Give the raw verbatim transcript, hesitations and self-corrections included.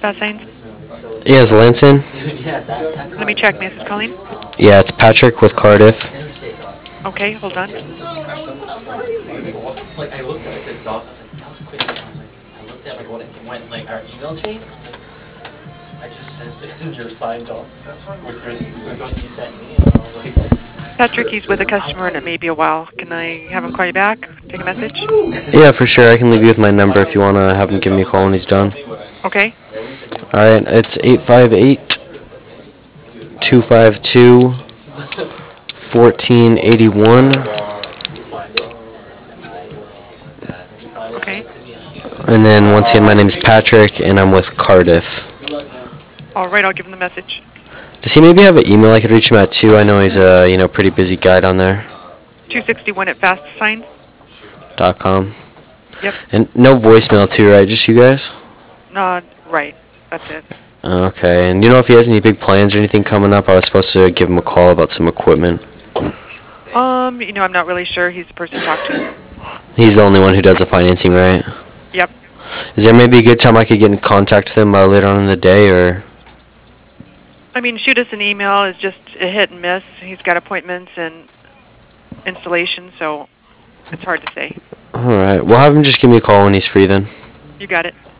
Fast signs? Yes, Lanson. Let me check. May I who's calling? Yeah, it's Patrick with Cardiff. Okay, hold on. Like I looked at, I said, Doc, I was like, that was quick. I was like, I looked at like what it went like our email chain. I just sent it in your signed off with your with what you sent me, and I was like, Patrick, he's with a customer and it may be a while. Can I have him call you back? Take a message? Yeah, for sure. I can leave you with my number if you want to have him give me a call when he's done. Okay. All right, it's eight five eight, two five two, one four eight one. Okay. And then once again, my name's Patrick, and I'm with Cardiff. All right, I'll give him the message. Does he maybe have an email I could reach him at too? I know he's a you know pretty busy guy down there. two sixty-one at fast signs? Dot com. Yep. And no voicemail too, right? Just you guys? Uh, right. That's it. Okay. And you know if he has any big plans or anything coming up? I was supposed to give him a call about some equipment. Um, you know, I'm not really sure. He's the person to talk to. He's the only one who does the financing, right? Yep. Is there maybe a good time I could get in contact with him uh, later on in the day, or? I mean, shoot us an email. It's just a hit and miss. He's got appointments and installation, so it's hard to say. All right. Well, have him just give me a call when he's free then. You got it.